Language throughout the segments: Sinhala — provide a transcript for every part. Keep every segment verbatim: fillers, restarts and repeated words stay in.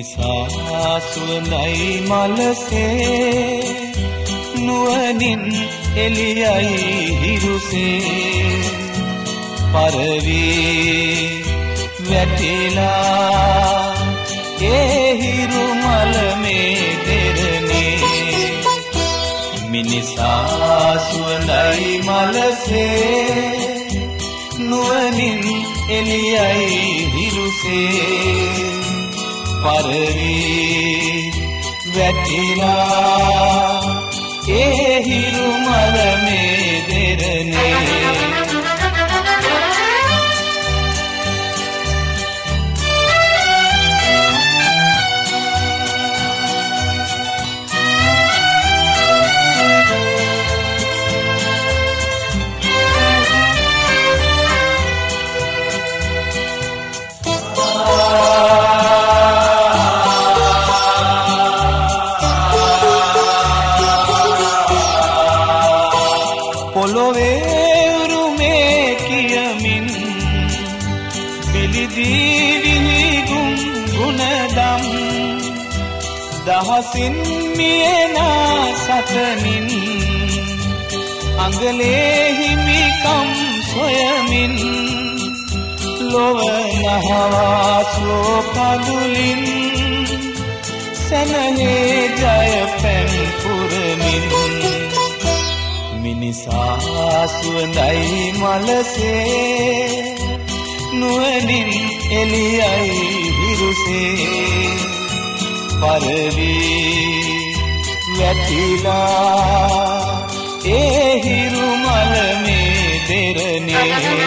මිනිසා සුවඳයි මලසේ නුවණින් එළියයි හිරුසේ පරවී වැටිලා ඒ හිරු මල මේ දෙරනේ මිනිසා සුවඳයි මලසේ නුවණින් එළියයි හිරුසේ පරවී වැටිලා ඒ හිරු මල මේ දෙරනේ පොළොවේ උරුමේ කියමින් පිළිදී විහිගුම් ගුණදම් දහසින් මියනා සතනින් අඟලේ හිමිකම් සොයමින් ලොව නහවාසෝ පදුලින් සැනහේ ජය පැන් පුරමින් මිනිසා සුවඳයි මලසේ නුවණින් එළියයි හිරුසේ පරවී වැටිලා ඒ හිරු මල මේ දෙරනේ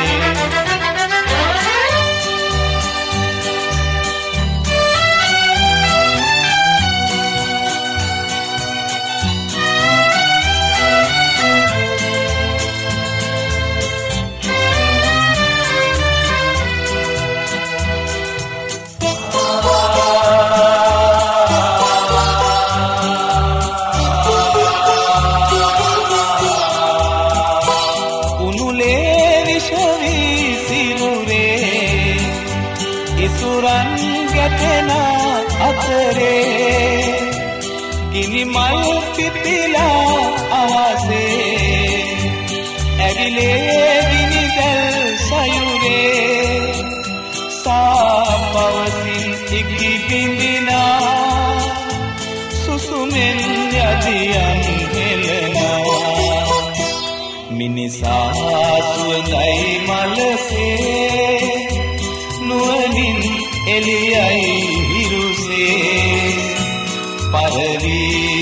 ඉසුරන් ගැටෙන අතරේ ගිනි මල් පිපිලා ආසේ ඇවිලේ ගිනි දැල් සයුරේ සාපවසින් ඉකි බින්දිනා සුසුමෙන් යදියන් හෙලනවා මිනිසා සුවඳයි මලසේ නුවණින් එළියයි හිරුසේ පරවී